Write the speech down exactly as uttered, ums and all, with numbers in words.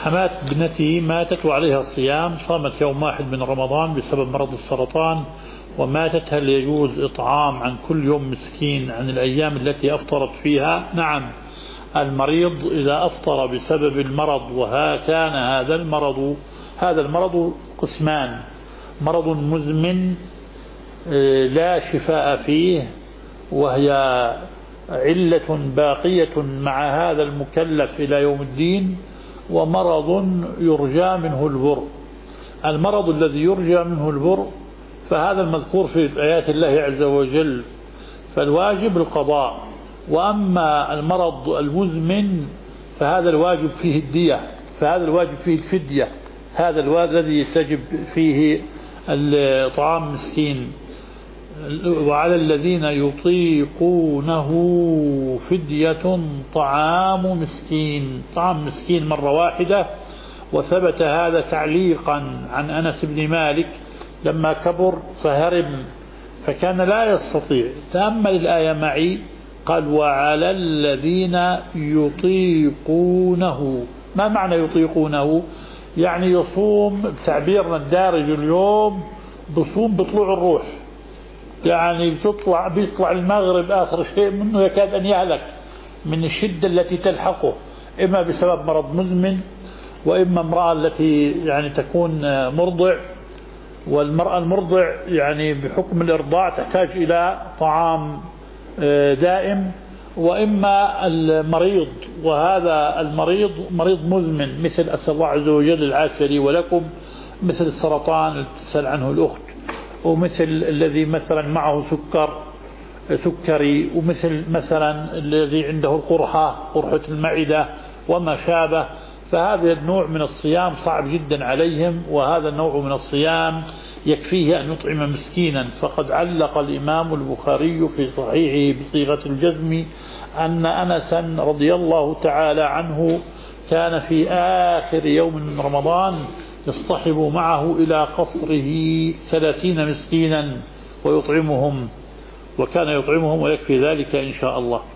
حماة ابنتي ماتت وعليها الصيام، صامت يوم واحد من رمضان بسبب مرض السرطان وماتت، هل يجوز إطعام عن كل يوم مسكين عن الأيام التي أفطرت فيها؟ نعم، المريض إذا أفطر بسبب المرض وكان هذا المرض هذا المرض قسمان: مرض مزمن لا شفاء فيه وهي علة باقية مع هذا المكلف إلى يوم الدين، ومرض يرجى منه البر. المرض الذي يرجى منه البر فهذا المذكور في آيات الله عز وجل، فالواجب القضاء. وأما المرض المزمن فهذا الواجب فيه الدية، فهذا الواجب فيه الفدية، هذا الذي يستجب فيه طعام مسكين. وعلى الذين يطيقونه فدية طعام مسكين، طعام مسكين مرة واحدة. وثبت هذا تعليقا عن أنس بن مالك لما كبر فهرم فكان لا يستطيع. تأمل الآية معي، قال وعلى الذين يطيقونه. ما معنى يطيقونه؟ يعني يصوم، بتعبيرنا الدارج اليوم بصوم بطلوع الروح، يعني بتطلع بيطلع المغرب آخر شيء منه يكاد أن يهلك من الشدة التي تلحقه، إما بسبب مرض مزمن، وإما امرأة التي يعني تكون مرضع، والمرأة المرضع يعني بحكم الإرضاع تحتاج إلى طعام دائم، وإما المريض، وهذا المريض مريض مزمن مثل أسأل الله عز وجل العافية لي ولكم، مثل السرطان اللي تسأل عنه الأخت، ومثل الذي مثلا معه سكر سكري، ومثل مثلا الذي عنده القرحة قرحة المعدة وما شابه. فهذا النوع من الصيام صعب جدا عليهم، وهذا النوع من الصيام يكفيه أن يطعم مسكينا. فقد علق الإمام البخاري في صحيحه بصيغة الجزم أن أنسا رضي الله تعالى عنه كان في آخر يوم من رمضان يصطحب معه إلى قصره ثلاثين مسكينا ويطعمهم، وكان يطعمهم ويكفي ذلك إن شاء الله.